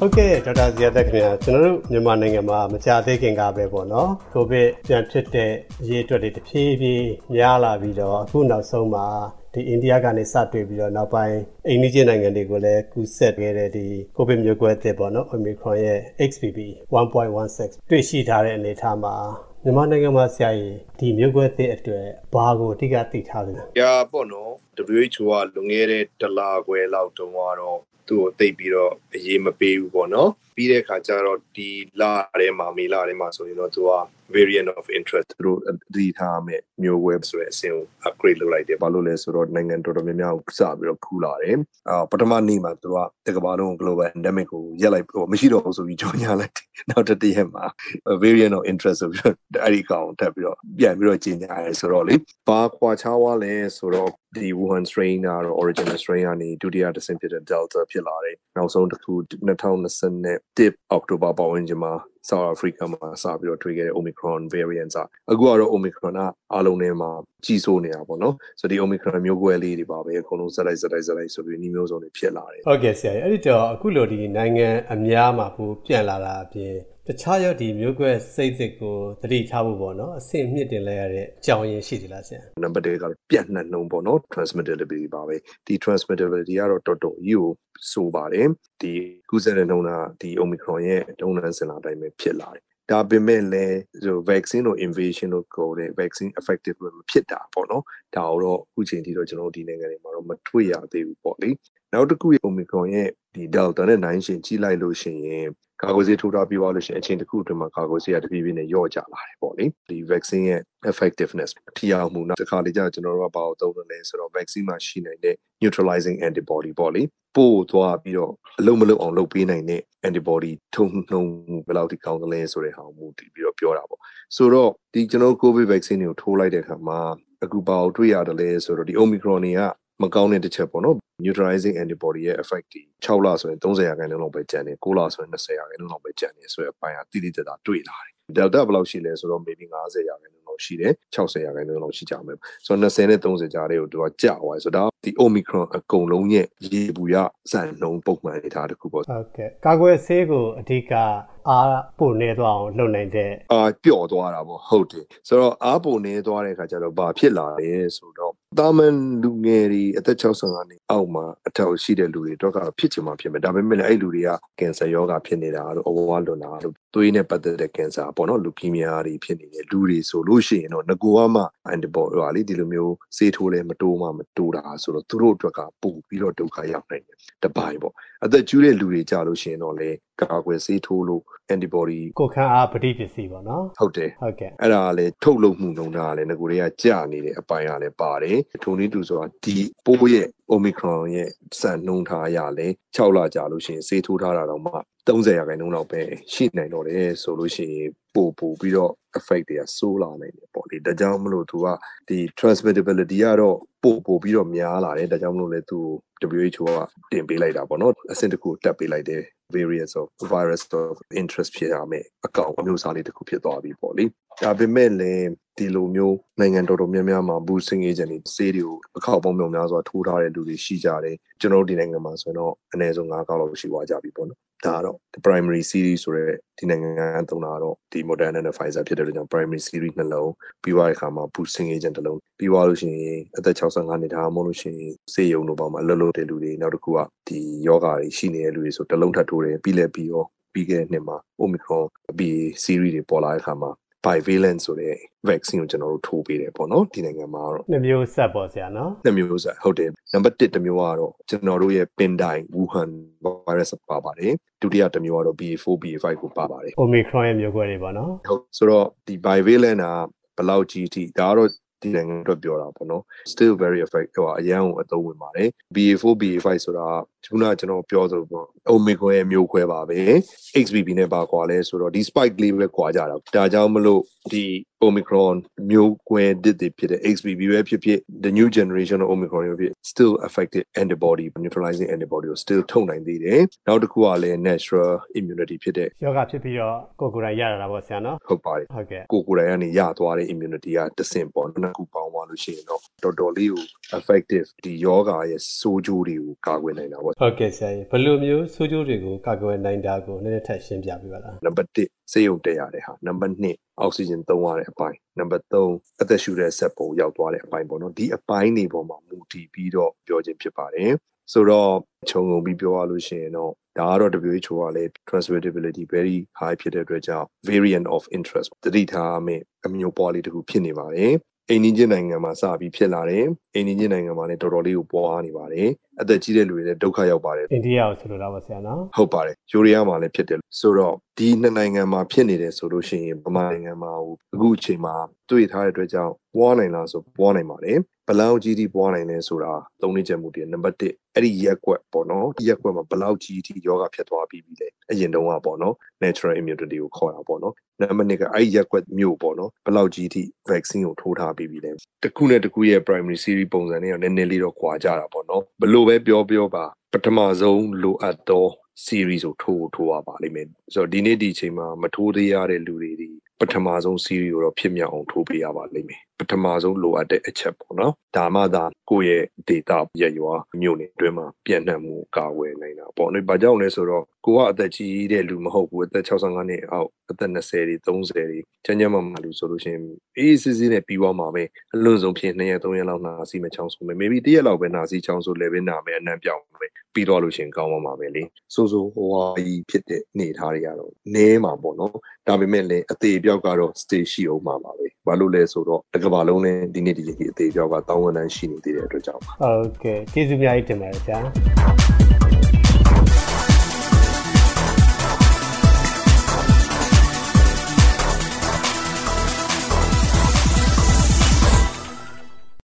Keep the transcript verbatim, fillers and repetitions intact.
ဟုတ်ကဲ့ဒေါက်တာဇီယာသက်ခင်ဗျာကျွန်တော်တို့မြန်မာနိုင်ငံမှာမကြာသေးခင်ကပဲပေါ့နော်ကိုဗစ်ပြန်ဖြစ်တဲ့ရေးအတွက်တွေတဖြည်းဖြည်းများလာပြီးတော့အခုနောက်ဆုံးမှာဒီအိန္ဒိယကနေစတွေ့ပြီးတော့နောက်ပိုင်းအိန္ဒိယနိုင်ငံတွေကိုလည်းကူးစက်ခဲ့တဲ့ဒီကိုဗစ်မျိုးကွဲအသစ်ပေါ့နော် Omicron ရဲ့ X B B one point one six တွေ့ရှိထားတဲ့အနေအထားမှာမြန်မာနိုင်ငံမှာဆရာကြီးဒီမျိုးကွဲအသစ်အတွက်ဘာကိုအဓိကသိထားလဲ။ရပေါ့နော် W H O ကလွန်ခဲ့တဲ့တစ်လခွဲလောက်တုန်းကတော့သူ့ကိုသိပြီးတော့အရေးမပေးဘူးပေါ့နော်ပြီးတဲ့အခါကျတော့ဒီလထဲမှာမေလထဲမှာဆိုရင်တော့သူက variant of interest သူတို့အတိထားမဲ့မျိုး web ဆိုတဲ့အဆင့်ကို upgrade လုပ်လိုက်တယ်ဘာလို့လဲဆိုတော့နိုင်ငံတော်တော်များများကိုစပြီးတော့ခူးလာတယ်အာပထမနေ့မှာသူကတကမ္ဘာလုံး global pandemic ကိုရက်လိုက်ပေါ့မရှိတော့ဘူးဆိုပြီးကြော်ညာလိုက်တယ်နောက်တစ်တရက်မှာ variant of interest ဆိုပြီးတော့အဲ့ဒီကောင်တက်ပြီးတော့ပြန်ပြီးတော့ကြီးညာရဲဆိုတော့လေဘာခွာချွားလဲဆိုတော့ဒီ Wuhan strain ကတော့ original strain ကနေဒုတိယတစ်ဆင့်ဖြစ်တဲ့ Delta ဖြစ်လာတယ်နောက်ဆုံးတစ်ခုtwenty twenty-one အောက်တိုဘာပတ်ဝန်းကျင်မှာ South Africa မှာစပြီးတော့တွေ့ခဲ့တဲ့ Omicron variant อ่ะအခုကတော့ Omicron ကအားလုံးထဲမှာကြီးစိုးနေတာပေါ့နော်ဆိုတော့ဒီ Omicron မျိုးကွဲလေးတွေပါပဲအကုန်လုံးဇက်လိုက်ဇက်လိုက်ဇက်လိုက်ဆိုပြီးနှီးမျိုးစုံတွေဖြစ်လာတယ်ဟုတ်ကဲ့ဆရာအဲ့ဒီတော့အခုလိုဒီနိုင်ငံအများမှာပိုပြန်လာတာအပြင်တခြားရောဒီမျိုးကွဲစိတ်စစ်ကိုသတိထားဖို့ပေါ့နော်အဆင့်မြင့်တင်လဲရတဲ့အကြောင်းရင်းရှိသေးလားဆရာနံပါတ်oneကတော့ပြန့်နှံ့နှုံပေါ့နော် transmissibility ပါပဲဒီ transmissibility ကတော့တော်တော်ကြီးကိုဆိုပါတယ်ဒီကူးစက်တဲ့နှုန်းကဒီ Omicron ရဲ့ဒုံးနန်းစင်လာတိုင်းပဲဖြစ်လာတယ်ဒါပေမဲ့လည်းဆို vaccine တို့ invasion တို့ကိုတဲ့ vaccine effective မဖြစ်တာပေါ့နော်ဒါတော့အခုချိန်ထိတော့ကျွန်တော်တို့ဒီနိုင်ငံတွေမှာတော့မတွေ့ရသေးဘူးပေါ့လေနောက်တစ်ခု Omicron ရဲ့ဒီ Delta နဲ့နိုင်ရှင်ကြီးလိုက်လို့ရှိရင်ကာကွယ်ဆေးထိုးထားပြီးသွားလို့ရှိရင်အချိန်တစ်ခုအတွင်းမှာကာကွယ်ဆေးကတပြေးပြေးနဲ့လျော့ကျလာတယ်ပေါ့လေဒီ vaccine ရဲ့ effectiveness ထိရောက်မှုနောက်တစ်ခါလေကြာကျွန်တော်တို့ကဘာလို့သုံးလို့လဲဆိုတော့ vaccine မှာရှိနိုင်တဲ့ neutralizing antibody ပေါ့လေပို့သွားပြီးတော့အလုံးမလုံးအောင်လုပ်ပေးနိုင်တဲ့ antibody ထုံနှုံဘယ်လောက်ထိကောင်းသလဲဆိုတဲ့ဟာကိုတည်ပြီးတော့ပြောတာပေါ့ဆိုတော့ဒီကျွန်တော် COVID vaccine တွေကိုထိုးလိုက်တဲ့အခါမှာအခုဘာကိုတွေ့ရတယ်လဲဆိုတော့ဒီ Omicron တွေကမကောင်းတဲ့တစ်ချက်ပေါ့နော် neutralizing antibody ရဲ့ effect ဒီsixလဆိုရင်thirtyရာခိုင်နှုန်းလောက်ပဲကျန်တယ်nineလဆိုရင်twentyရာခိုင်နှုန်းလောက်ပဲကျန်တယ်ဆိုတဲ့အပိုင်းကတိတိကျကျတွေ့လာတယ် delta ဘယ်လောက်ရှိလဲဆိုတော့ maybe fiftyရာခိုင်နှုန်းလောက်ရှိတယ်sixtyရာခိုင်နှုန်းလောက်ရှိကြမယ်ဆိုတော့twentyနဲ့thirtyကြားတွေကိုသူကကျသွားတယ်ဆိုတော့ဒီ Omicron အကုန်လုံးရဲ့ရေဘူးရစံနှုန်းပုံမှန်နေတာတခုပေါ့ဟုတ်ကဲ့ကာကွယ်ဆေးကိုအဓိကအားပိုနေသွားအောင်လုပ်နိုင်တဲ့အာပျော့သွားတာပေါ့ဟုတ်တယ်ဆိုတော့အားပိုနေသွားတဲ့အခါကျတော့ဘာဖြစ်လာလဲဆိုတော့တာမန်လူငယ်တွေအသက်sixty-fiveနှစ်အောက်မှာအထောက်ရှိတဲ့လူတွေတော့ကဖြစ်ချင်မှဖြစ်မယ်ဒါပေမဲ့လည်းအဲ့လူတွေကကင်ဆာရောဂါဖြစ်နေတာတို့အဝါလွန်တာတို့သွေးနဲ့ပတ်သက်တဲ့ကင်ဆာပေါ့နော်လူကီမီယာတွေဖြစ်နေတဲ့လူတွေဆိုလို့ရှိရင်တော့ငကိုကမှ antibody ဟာလေဒီလိုမျိုးဆေးထိုးလဲမတိုးမှမတိုးတာဆိုတော့သူတို့အတွက်ကပို့ပြီးတော့ဒုက္ခရောက်နိုင်တယ်တပိုင်းပေါ့အသက်ကျူးတဲ့လူတွေကြလို့ရှိရင်တော့လေကာကွယ်ဆေးထိုးလို့ antibody ကိုခံအားပဋိပစ္စည်းပေါ့နော်ဟုတ်တယ်ဟုတ်ကဲ့အဲ့ဒါကလည်းထုတ်လုပ်မှုနှုန်းတာကလည်းငကိုတွေကကြာနေတဲ့အပိုင်းကလည်းပါတယ်ထိုနည်းတူဆိုတာဒီပိုးရဲ့ Omicron ရဲ့စံနှုန်းထားရလဲsixလကြာလို့ရှိရင်ဆေးထိုးထားတာတော့မှthirtyရာခိုင်နှုန်းလောက်ပဲရှိနိုင်တော့တယ်ဆိုလို့ရှိရင်ပို့ပို့ပြီးတော့ effect တွေကဆိုးလာနိုင်တယ်ပေါ့လေဒါကြောင့်မလို့သူကဒီ transmissibility ကတော့ပို့ပို့ပြီးတော့များလာတယ်ဒါကြောင့်မလို့လဲသူ W H O ကတင်ပေးလိုက်တာပေါ့နော်အဆင့်တစ်ခုတက်ပေးလိုက်တယ် variants of virus of interest ဖြစ်ရမယ်အကောင့်အမျိုးအစားလေးတစ်ခုဖြစ်သွားပြီပေါ့လေဒါပေမဲ့လည်းဒီလိုမျိုးနိုင်ငံတော်တော်များများမှာ boosting agent တွေဆေးတွေကိုအခောက်ပေါင်းမြောင်များစွာထိုးထားတဲ့လူတွေရှိကြတယ်ကျွန်တော်တို့ဒီနိုင်ငံမှာဆိုရင်တော့အနည်းဆုံးfiveကောက်လောက်ရှိသွားကြပြီပေါ့နော်ဒါကတော့ primary series ဆိုတဲ့ဒီနိုင်ငံကသုံးတာတော့ဒီ Moderna နဲ့ Pfizer ဖြစ်တဲ့အတွက်ကြောင့် primary series နှလုံးပြီးသွားတဲ့အခါမှာ boosting agent တစ်လုံးပြီးသွားလို့ရှိရင်အသက်sixty-fiveနှစ်ဒါမှမဟုတ်လို့ရှိရင်ဆေးရုံတို့ပေါ့မှာအလုပ်လုပ်တဲ့လူတွေနောက်တစ်ခုကဒီယောဂါတွေရှိနေတဲ့လူတွေဆိုတစ်လုံးထပ်ထိုးတယ်ပြီးလဲပြီးရောပြီးခဲ့တဲ့နှစ်မှာ Omicron ပြီး series တွေပေါ်လာတဲ့အခါမှာbivalent ဆိုတဲ့ vaccine ကိုကျွန်တော်တို့ထိုးပေးတယ်ပေါ့နော်ဒီနိုင်ငံမှာတော့နှစ်မျိုးဆက်ပေါ့ဆရာနော်နှစ်မျိုးဆက်ဟုတ်တယ်နံပါတ်oneတစ်မျိုးကတော့ကျွန်တော်တို့ရဲ့ Pindai Wuhan virus ပါပါတယ်ဒုတိယတစ်မျိုးကတော့ B A four B A five ကိုပါပါတယ် Omicron ရဲ့မျိုးကွဲတွေပေါ့နော်ဟုတ်ဆိုတော့ဒီ bivalent ကဘယ်လောက်ကြီးထိဒါကတော့ဒီနိုင်ငံအတွက်ပြောတာပေါ့နော် still very effective ဟိုအရန်ကိုအသုံးဝင်ပါတယ် B A four B A five ဆိုတာခုနကကျွန်တော်ပြောသလိုပေါ့ Omicron ရဲ့မျိုးခွဲပါပဲ X B B နဲ့ပါကွာလဲဆိုတော့ဒီ spike လေးပဲကွာကြတာဒါကြောင့်မလို့ဒီ Omicron မျိုးကွဲတစ်တွေဖြစ်တဲ့ X B B ပဲဖြစ်ဖြစ် the new generation of Omicron ပဲဖြစ် still affected antibody neutralizing antibody ကို still ထုတ်နိုင်သေးတယ်နောက်တစ်ခုကလည်း natural immunity ဖြစ်တဲ့ယောဂဖြစ်ပြီးတော့ကိုယ်ကိုယ်တိုင်ရတာပေါ့ဆရာနော်ဟုတ်ပါတယ်ဟုတ်ကဲ့ကိုယ်ကိုယ်တိုင်ကနေရသွားတဲ့ immunity ကတစ်ဆင့်ပေါ့နှစ်ခုပေါင်းသွားလို့ရှိရင်တော့တော်တော်လေးကို effective ဒီယောဂရဲ့ဆိုးကျိုးတွေကိုကာကွယ်နိုင်တာပေါ့ဟုတ်ကဲ့ဆရာကြီးဘယ်လိုမျိုးဆိုးကျိုးတွေကိုကာကွယ်နိုင်တာကိုနည်းနည်းထပ်ရှင်းပြပေးပါလားနံပါတ်oneစေယုံတက်ရတဲ့ဟာနံပါတ်twoအောက်ဆီဂျင်သုံးရတဲ့အပိုင်းနံပါတ်threeအသက်ရှူတဲ့ဆက်ပုံရောက်သွားတဲ့အပိုင်းပေါ့နော်ဒီအပိုင်းတွေပေါ်မှာမူတည်ပြီးတော့ပြောခြင်းဖြစ်ပါတယ်ဆိုတော့ခြုံငုံပြီးပြောရလို့ရှိရင်တော့ဒါကတော့ W H O ကလည်း transmissibility very high ဖြစ်တဲ့အတွက်ကြောင့် variant of interest တတိထားမယ်အမျိုးပွားလေးတစ်ခုဖြစ်နေပါတယ်အိန္ဒိယနိုင်ငံမှာစပြီးဖြစ်လာတယ်အိန္ဒိယနိုင်ငံမှာလည်းတော်တော်လေးကိုပွားနေပါတယ်အသက်ကြီးတဲ့လူတွေလည်းဒုက္ခရောက်ပါတယ်အိန္ဒိယကိုဆိုလိုတာပါဆရာနော်ဟုတ်ပါတယ်ယူရီးယားမှာလည်းဖြစ်တယ်ဆိုတော့ဒီနှစ်နိုင်ငံမှာဖြစ်နေတယ်ဆိုလို့ရှိရင်ဗမာနိုင်ငံမှာအခုအချိန်မှာတွေ့ထားတဲ့အတွက်ကြောင့်ပွားနိုင်လားဆိုပွားနိုင်ပါတယ်ဘလောက်ကြီးထိပွားနိုင်လဲဆိုတာသုံးလေးချက်မှုတည်းနံပါတ်oneအဲ့ဒီရက်ကွက်ပေါ့နော်ဒီရက်ကွက်မှာဘလောက်ကြီးထိယောဂဖြစ်သွားပြီးပြီလေအရင်တုန်းကပေါ့နော် natural immunity ကိုခေါ်တာပေါ့နော်နံပါတ်twoကအဲ့ဒီရက်ကွက်မျိုးပေါ့နော်ဘလောက်ကြီးထိ vaccine ကိုထိုးထားပြီးပြီလေတစ်ခုနဲ့တစ်ခုရဲ့ primary series ပုံစံတွေကနည်းနည်းလေးတော့ကွာကြတာပေါ့နော်ဘလို့ပဲပြောပြောပါပထမဆုံးလိုအပ်သော series ကိုထိုးထိုးရပါလိမ့်မယ်ဆိုတော့ဒီနေ့ဒီအချိန်မှာမထိုးသေးရတဲ့လူတွေဒီပထမဆုံး series ကိုတော့ဖြစ်မြောက်အောင်ထိုးပေးရပါလိမ့်မယ်ပထမဆုံးလိုအပ်တဲ့အချက်ပေါ့နော်ဒါမှသာကိုယ့်ရဲ့ data ရရွာမြို့နယ်အတွင်းမှာပြန့်နှံ့မှုကာဝယ်နိုင်တာပေါ့နော်ဘာကြောင့်လဲဆိုတော့ကိုကအသက်ကြီးတဲ့လူမဟုတ်ဘူးအသက်sixty-fiveနှစ်အောက်အသက်twentyတွေthirtyတွေချမ်းချမ်းမာမာလူဆိုလို့ရှိရင်အေးစစ်စစ်နဲ့ပြီးသွားမှာပဲအလွန်ဆုံးဖြစ်twoရက်threeရက်လောက်နာစီမချောင်းဆိုမယ် maybe oneရက်လောက်ပဲနာစီချောင်းဆိုလည်းပဲနာမယ်အနံ့ပြောင်းမယ်ပြီးတော့လို့ရှိရင်ကောင်းမှာပဲလေဆိုဆိုဟိုဟာကြီးဖြစ်တဲ့နေထားတွေကတော့နည်းမှာပေါ့နော်ဒါပေမဲ့လည်းအသေးအပြောက်ကတော့ stay ရှိအောင်မှာပါပဲဘာလို့လဲဆိုတော့တစ်ကမ္ဘာလုံးနဲ့ဒီနေ့ဒီချိန်ကြီးအသေးအပြောက်ကတောင်းဝန်တန်းရှိနေသေးတဲ့အတွက်ကြောင့်ပါဟုတ်ကဲ့ကျေးဇူးများကြီးတင်ပါတယ်ဆရာ